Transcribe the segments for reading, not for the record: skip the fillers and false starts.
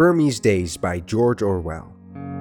Burmese Days by George Orwell.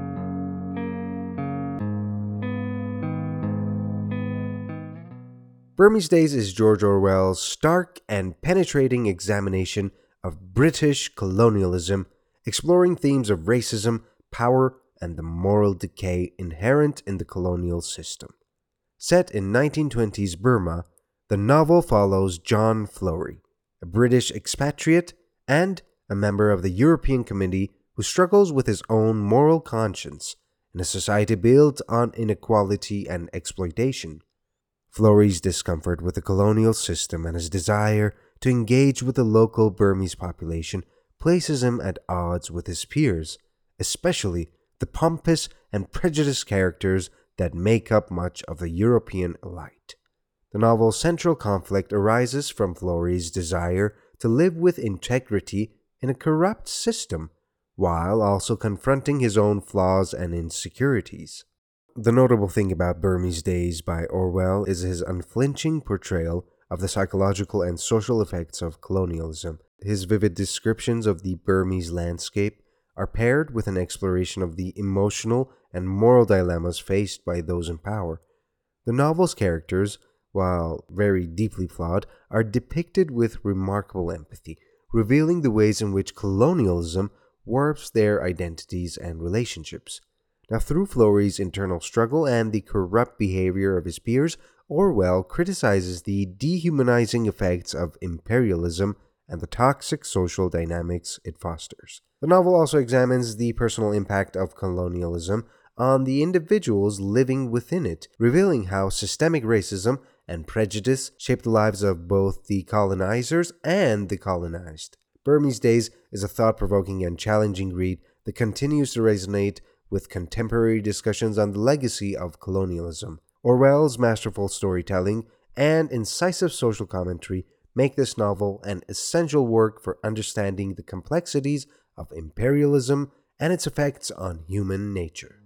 Burmese Days is George Orwell's stark and penetrating examination of British colonialism, exploring themes of racism, power, and the moral decay inherent in the colonial system. Set in 1920s Burma, the novel follows John Flory, a British expatriate and a member of the European Committee who struggles with his own moral conscience in a society built on inequality and exploitation. Flory's discomfort with the colonial system and his desire to engage with the local Burmese population places him at odds with his peers, especially the pompous and prejudiced characters that make up much of the European elite. The novel's central conflict arises from Flory's desire to live with integrity in a corrupt system, while also confronting his own flaws and insecurities. The notable thing about Burmese Days by Orwell is his unflinching portrayal of the psychological and social effects of colonialism. His vivid descriptions of the Burmese landscape are paired with an exploration of the emotional and moral dilemmas faced by those in power. The novel's characters, while very deeply flawed, are depicted with remarkable empathy, revealing the ways in which colonialism warps their identities and relationships. Now, through Flory's internal struggle and the corrupt behavior of his peers, Orwell criticizes the dehumanizing effects of imperialism and the toxic social dynamics it fosters. The novel also examines the personal impact of colonialism on the individuals living within it, revealing how systemic racism and prejudice shape the lives of both the colonizers and the colonized. Burmese Days is a thought-provoking and challenging read that continues to resonate with contemporary discussions on the legacy of colonialism. Orwell's masterful storytelling and incisive social commentary make this novel an essential work for understanding the complexities of imperialism and its effects on human nature.